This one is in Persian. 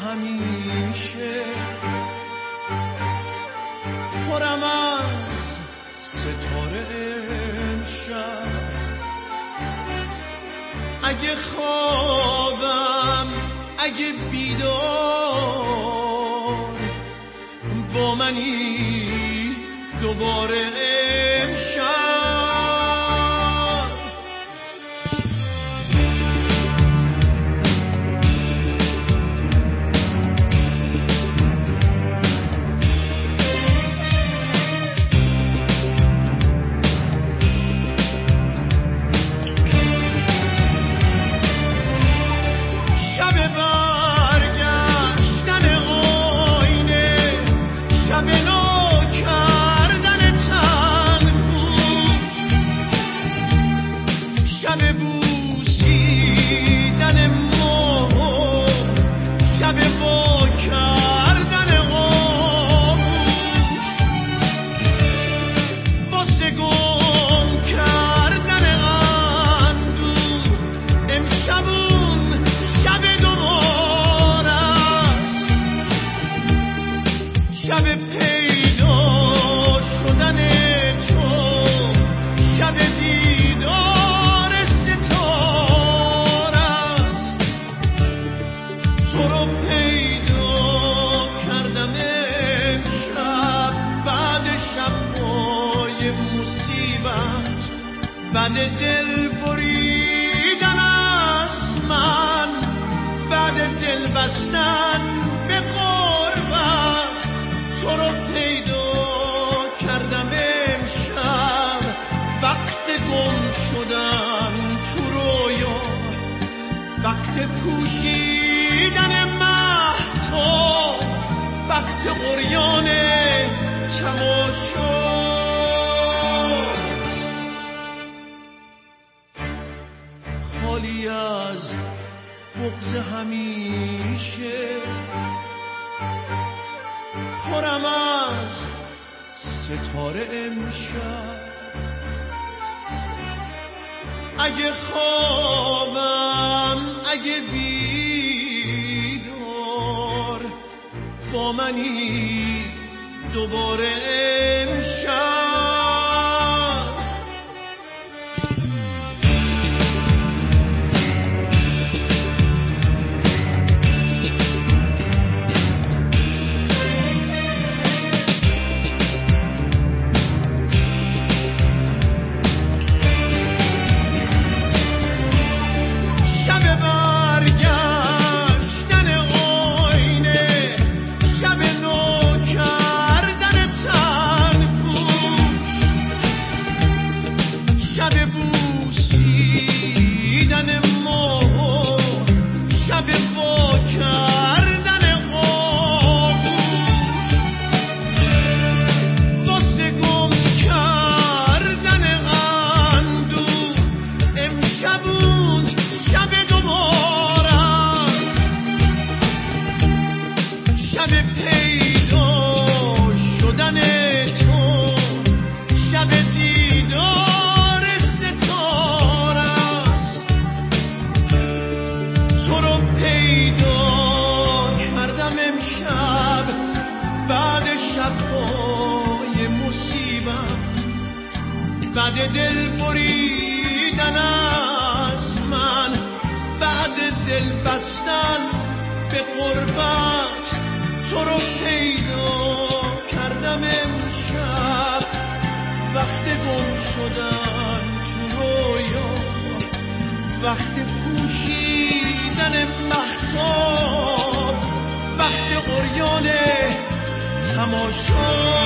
همیشه پرم از ستاره امشب. اگه خوابم اگه بیدار با منی دوباره امشب. بعد دل بریدن از من، بعد دل بستن به غربت، تو رو پیدا کردم امشب. وقت گم شدن تو رویا، وقت پوشیدن مهتاب، وقت غریان تماشا. خالی از بغض همیشه پرم از ستاره امشب. اگه خوابم اگه بیدار با منی دوباره امشب. بعد دل بریدن از من، بعد دل بستن به غربت، تو رو پیدا کردم امشب. وقت گم شدن تو رویا، وقت پوشیدن مهتاب، وقت غریان تماشا.